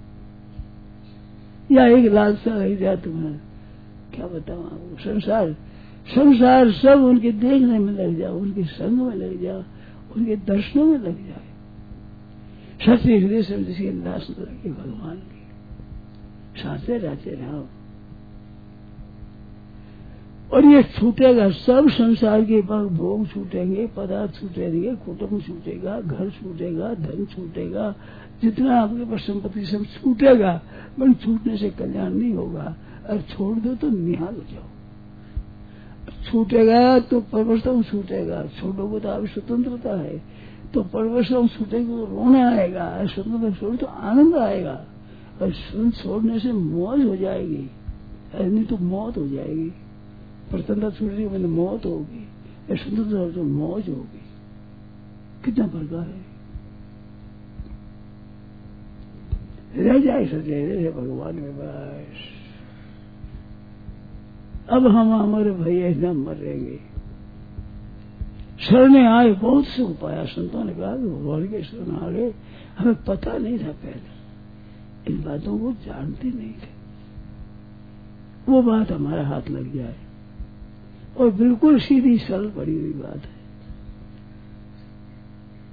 या एक लालसा रह जाए तुम्हें, क्या बताऊं आपको। संसार संसार सब उनके देखने में लग जाओ, उनके संग में लग जाओ, उनके दर्शनों में लग जाए। सच्चे हृदय से जिसकी लाश लगे भगवान की, साचे राचे रहो। और ये छूटेगा सब, संसार के भोग छूटेंगे, पदार्थ छूटेंगे, कुटुंब छूटेगा, घर छूटेगा, धन छूटेगा, जितना आपके पास संपत्ति सब छूटेगा। पर छूटने से कल्याण नहीं होगा। और छोड़ दो तो निहाल हो जाओ। छूटेगा तो परवशता छूटेगा, छोड़ोगे तो आपकी स्वतंत्रता है, तो परवशता छूटेगी तो रोना आएगा, स्वतंत्रता छोड़ तो आनंद आएगा। और छोड़ने से मौज हो जाएगी, नहीं तो मौत हो जाएगी। प्रसन्नता छूटने के बाद मौत होगी, स्वतंत्रता तो मौज होगी। कितना प्रकार है। रह जाए सचे रहे भगवान में बस। अब हम हमारे भैया न मरेंगे। शरण आए, बहुत सुख पाया। संतों ने कहा भगवान के शरण आ गए, हमें पता नहीं था पहले, इन बातों को जानते नहीं थे। वो बात हमारा हाथ लग जाए, और बिल्कुल सीधी सरल पड़ी हुई बात है।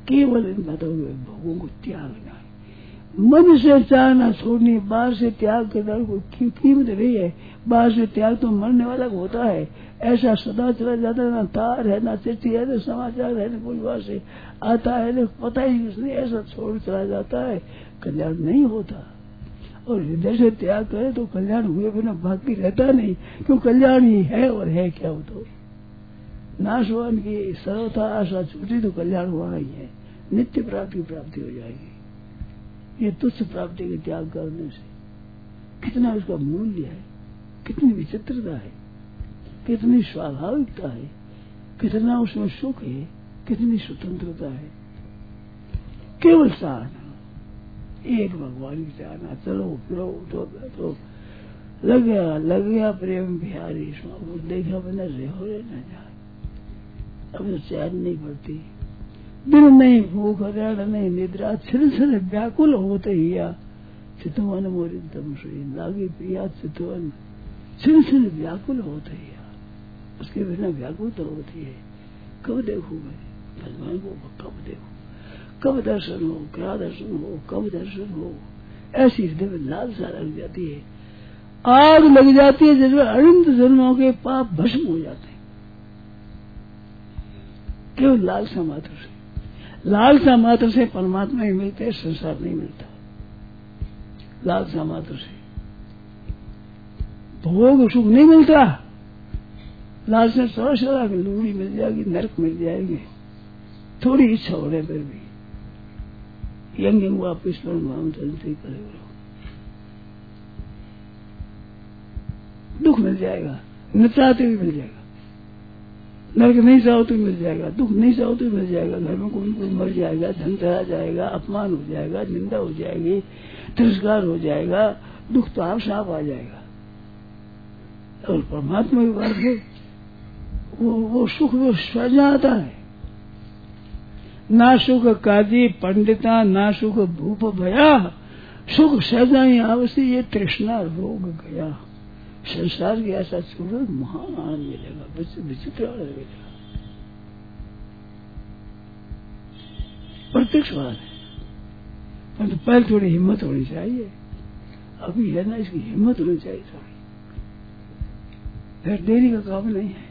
केवल इन बताओ भोगों को त्यागना है। मन से चाहना छोड़नी, बाहर से त्याग करना कोई कीमत नहीं है। बाहर से त्याग तो मरने वाला होता है, ऐसा सदा चला जाता है। ना तार है, ना चिट्ठी है, ना समाचार है, ना कोई बात से आता है, ना पता ही कुछ नहीं, ऐसा छोड़ चला जाता है। कल्याण नहीं होता। और हृदय से त्याग करे तो कल्याण हुए बिना बाकी रहता नहीं, क्यों कल्याण ही है। और है क्या हो तो नाशवान की सर्वथा आशा छूटी तो कल्याण हुआ ही है। नित्य प्राप्ति प्राप्ति हो जाएगी। ये तुच्छ प्राप्ति के त्याग करने से कितना उसका मूल्य है, कितनी विचित्रता है, कितनी स्वाभाविकता है, कितना उसमें सुख है, कितनी स्वतंत्रता है। केवल चाहना, एक भगवान की चाहना, चलो फिरो उठो बैठो, लग गया लग गया प्रेम बिहारी। देखा बना रहो रे न जाए। अब तो चैन नहीं पड़ती, दिन नहीं भूख, हरियाणा नहीं निद्रा, छिर छिर व्याकुल होते हिया चितवन मोरी दम सोई लागे प्रिया चितवन। छिर छिर व्याकुल होते हिया, उसके बिना व्याकुलता होती है। कब देखूं मैं भगवान को, कब देखूं, कब दर्शन हो, क्या दर्शन हो, कब दर्शन हो। ऐसी हृदय में लालसा लग जाती है, आग लग जाती है, जिसमें अनंत जन्मों के पाप भस्म हो जाते हैं। केवल लालसा मात्र से, लालसा मात्र से परमात्मा ही मिलते हैं, संसार नहीं मिलता। लालसा मात्र से भोग सुख नहीं मिलता। लालसा सौ सौ लूड़ी मिल जाएगी, नरक मिल जाएंगे, थोड़ी इच्छा होने पर भी। यंग यंग वापिस पर चलते करेगा, दुख मिल जाएगा, न चाहते भी मिल जाएगा। नरक नहीं चाहो तो मिल जाएगा, दुख नहीं चाहो तो मिल जाएगा। घर में कोई कोई मर जाएगा, धन चला जाएगा, अपमान हो जाएगा, निंदा हो जाएगी, तिरस्कार हो जाएगा, दुख तो आप साफ आ जाएगा। और परमात्मा की बात है, वो वो सुख वो स्वयं आता है। ना सुख काजी पंडिता, ना सुख भूप भया, सुख सजा ही आवश्य ये तृष्णा रोग गया। संसार की ऐसा छोड़ो, महान आनंद मिलेगा, विचित्र आनंद मिलेगा। प्रत्यक्ष बात है, परंतु तो पहले थोड़ी हिम्मत होनी चाहिए। अभी है ना, इसकी हिम्मत होनी चाहिए थोड़ी, फिर देरी का काम नहीं है।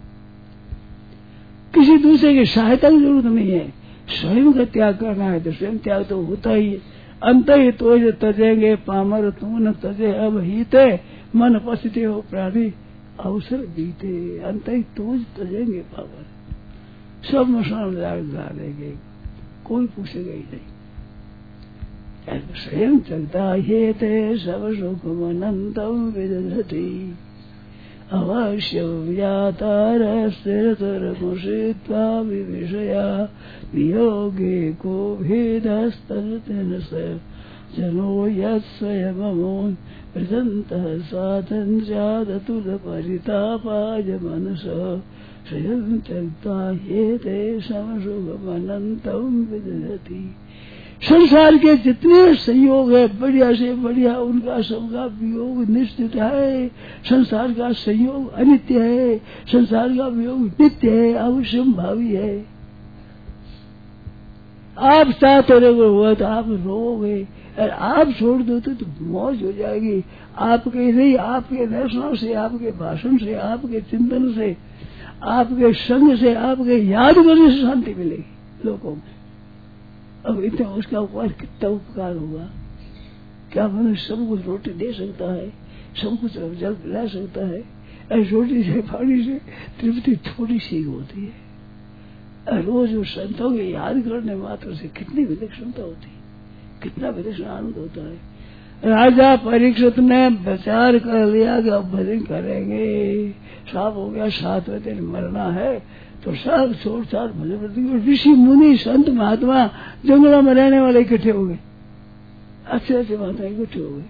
किसी दूसरे की सहायता की जरूरत नहीं है, स्वयं का त्याग करना है तो स्वयं त्याग तो होता ही है। अंत ही तो तजेंगे पामर तू न तजे अब हीते, मन पसते हो प्राणी अवसर बीते। अंत ही तो तजेंगे पामर, सब मसान डालेंगे, कोई पूछेगा ही नहीं। स्वयं चलता हे ते सब सुख अनंतम विदधति, अवश्य व्यातार स्थिरतर मुषित्वा विविषया वियोगे को भेदस्तन स जनो यस्वयमोन प्रजंतः साधन जादतुल परितापाय मनस। स्वयं चलता हे ते समसुखम अनंतम विदधति। संसार के जितने संयोग है बढ़िया से बढ़िया, उनका सबका वियोग निश्चित है। संसार का संयोग अनित्य है, संसार का वियोग नित्य है, अवश्यम भावी है। आप साथ हुआ तो आप रोगे, और आप छोड़ दो तो, तो मौज हो जाएगी। आपके नहीं, आपके दर्शनों से, आपके भाषण से, आपके चिंतन से, आपके संग से, आपके याद करने से शांति मिलेगी लोगों में। अब इतना उसका उपकार कितना उपकार होगा। क्या मनुष्य सब कुछ रोटी दे सकता है, सब कुछ जल पिला सकता है, और रोटी से पानी से तृप्ति थोड़ी सी होती है। रोज उस संतों के याद करने मात्र से कितनी विलक्षणता होती है, कितना विलक्षण आनंद होता है। राजा परीक्षित ने विचार कर लिया कि अब भजन करेंगे, साफ हो गया, सातवें दिन मरना है, तो सब छोड़ छाड़ भजन। ऋषि मुनि संत महात्मा जंगलों में रहने वाले इकट्ठे हो गए, अच्छे अच्छे महात्मा इकट्ठे हो गए।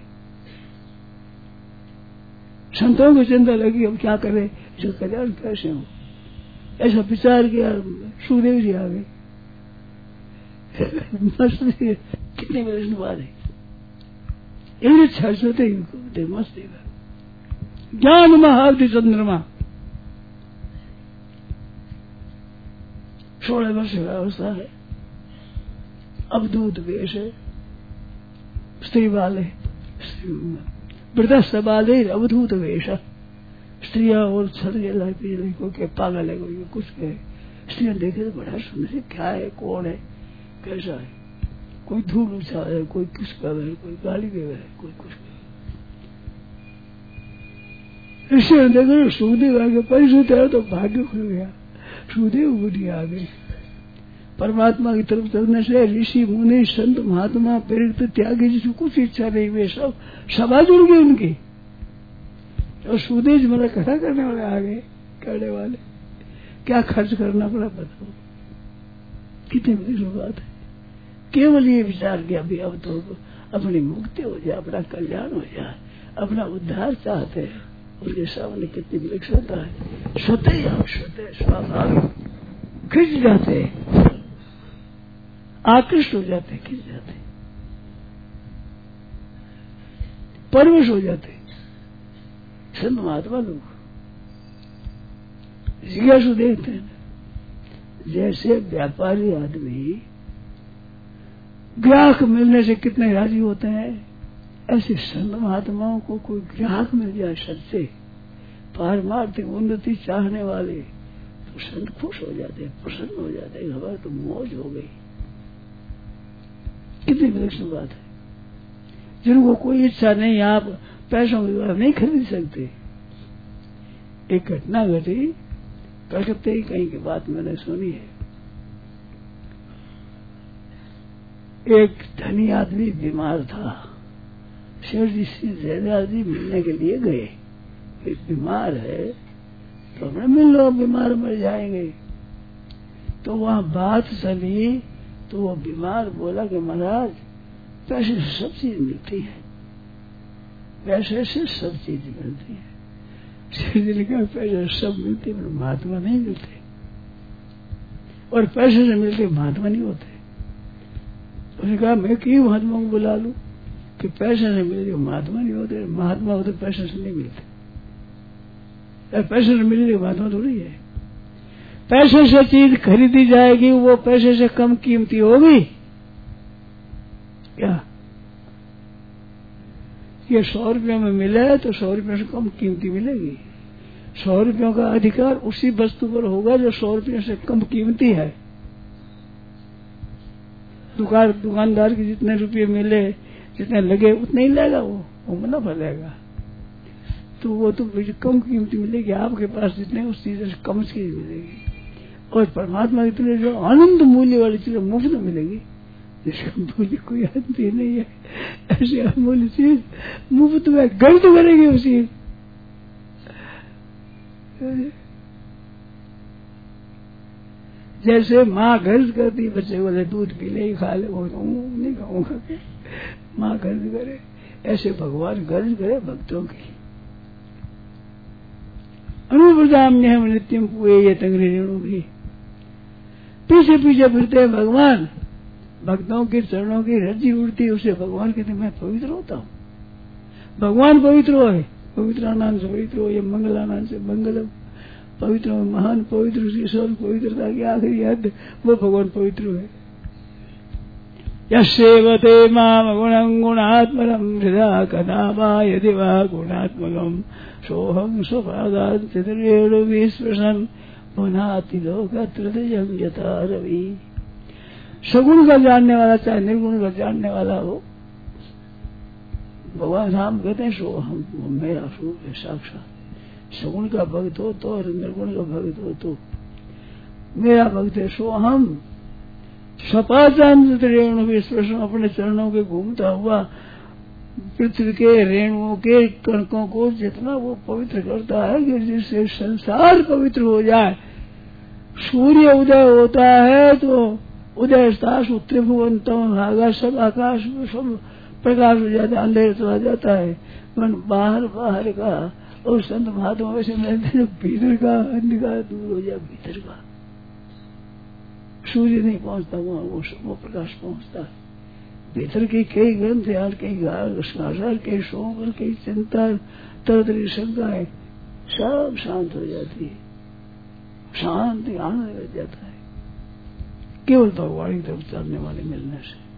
संतों को चिंता लगी अब क्या करे, इसका कल्याण कैसे हो, ऐसा विचार किया। सुखदेव जी आ गए, मस्त कितनी विलक्षण बात है। एक छठे मस्त ज्ञान महावधि चंद्रमा, सोलह वर्ष की अवस्था है, अवधूत वेश है, स्त्री वाले वृद्ध वाले अवधूत वेश, स्त्रियां और छल कोई के पागल है, कोई कुछ कहे। स्त्रियां देखे तो बड़ा सुंदर है, क्या है, कौन है, कैसा है, कोई धूल उछा है, कोई कुछ कर है, कोई गाली दे है, कोई कुछ कर। इससे देखो सुखदेव आगे परिशुद्ध है तो भाग्य खुल गया, सुखदेव बुद्धि आ गई। परमात्मा की तरफ चलने से ऋषि मुनि संत महात्मा प्रेरित त्यागी जिसको कुछ इच्छा नहीं, वे सब सभा जुड़ गई उनकी। और सुखदेव जी मतलब इकट्ठा करने वाले आ गए, करने वाले क्या खर्च करना पड़ा बताओ, कितनी बड़ी बात है। केवल ये विचार किया भी अब तो अपनी मुक्ति हो जाए, अपना कल्याण हो जाए, अपना उद्धार चाहते हैं। उनके सामने कितनी विलक्षणता है, स्वतः ही आप स्वतः स्वाभाविक खिंच जाते, आकृष्ट हो जाते, खिंच जाते, परवश हो जाते। संत महात्मा लोग जिज्ञासु देखते हैं, जैसे व्यापारी आदमी ग्राहक मिलने से कितने राजी होते हैं, ऐसे संत महात्माओं को कोई ग्राहक मिल जाए सच्चे पारमार्थिक उन्नति चाहने वाले तो संत खुश हो जाते हैं, प्रसन्न हो जाते हैं, हमारी तो मौज हो गई। कितनी विलक्षण बात है। जिनको कोई इच्छा नहीं, आप पैसों के द्वारा नहीं खरीद सकते। एक घटना घटी, कलकत्ते ही कहीं की बात मैंने सुनी है। एक धनी आदमी बीमार था, शेर जी से जयदार जी मिलने के लिए गए, बीमार है तो हमें मिल लो, बीमार मर जाएंगे। तो वहां बात चली तो वो बीमार बोला कि महाराज पैसे से सब चीज मिलती है, पैसे से सब चीज मिलती है। शेर जी ने कहा पैसे से सब मिलते पर महात्मा नहीं मिलते, और पैसे से मिलते महात्मा नहीं होते। उसने कहा मैं क्यों महात्मा को बुला लूं कि पैसे से मिलते महात्मा नहीं होते, महात्मा होते पैसे से नहीं मिलते। पैसे से मिलने महात्मा थोड़ी है। पैसे से चीज खरीदी जाएगी, वो पैसे से कम कीमती होगी क्या? ये सौ रुपये में मिले तो सौ रुपये से कम कीमती मिलेगी। सौ रुपयों का अधिकार उसी वस्तु पर होगा जो सौ रुपये से कम कीमती है। दुकान दुकानदार के जितने रुपये मिले, जितने लगे उतने ही लेगा, वो वो मुनाफा लेगा। तो वो तो कम कीमती मिलेगी, आपके पास जितने उस चीज से कम चीज मिलेगी। और परमात्मा की तरह जो आनंद मूल्य वाली चीज मुफ्त मिलेगी, जिसका मूल्य कोई अंत ही नहीं है, ऐसी अमूल्य चीज मुफ्त में गर्द करेगी उसी। जैसे माँ गर्ज करती बच्चे बोले दूध पी ले, खा ले, वो नहीं खाऊंगा, माँ गर्ज करे, ऐसे भगवान गर्ज करे भक्तों की। अनुप्रदाम नित्यम पुए ये तंगरे रेणु भी, पीछे पीछे फिरते हैं भगवान, भक्तों के चरणों की रज्जी उड़ती है, उसे भगवान कहते मैं पवित्र होता हूँ। भगवान पवित्र हो है, पवित्रानंद से पवित्र हो, ये मंगलानंद से मंगलम, पवित्र महान पवित्र ईश्वर पवित्रता की आखिरी हद, वो भगवान पवित्र है। यस्येवते माम गुणं गुणात्मनं हृदा कदा यदि वा गुणात्मकं सोहं स्वपादात् चतुर्वेणु विस्पृशन् पुनाति लोकत्रयं यथा रवि। सगुण का जानने वाला चाहे निर्गुण का जानने वाला हो, भगवान राम कहते हैं सोहम, मेरा स्वरूप है साक्षात। सगुण का भक्त हो तो और निर्गुण का भक्त हो तो मेरा भक्त है सोहम। सपाचान रेणु विस्पृश, अपने चरणों के घूमता हुआ पृथ्वी के रेणुओं के कणकों को जितना वो पवित्र करता है कि जिससे संसार पवित्र हो जाए। सूर्य उदय होता है तो उदय स्तास त्रिभुवंतम भागा, सब आकाश में सब प्रकाश हो जाता है, अंधेर चला जाता है। मन बाहर बाहर का और संत महात्मा वैसे मिलते भीतर का अंधकार दूर हो जाए, भीतर का सूर्य नहीं पहुंचता वहां, वो वो प्रकाश पहुंचता है। भीतर की कई ग्रंथ यार, कई घासार, कई सोमर, कई चिंता, तरह तरह शंकाएं सब शांत हो जाती है, शांति आनंद लग जाता है। केवल भगवान की तरफ चलने वाले मिलने से।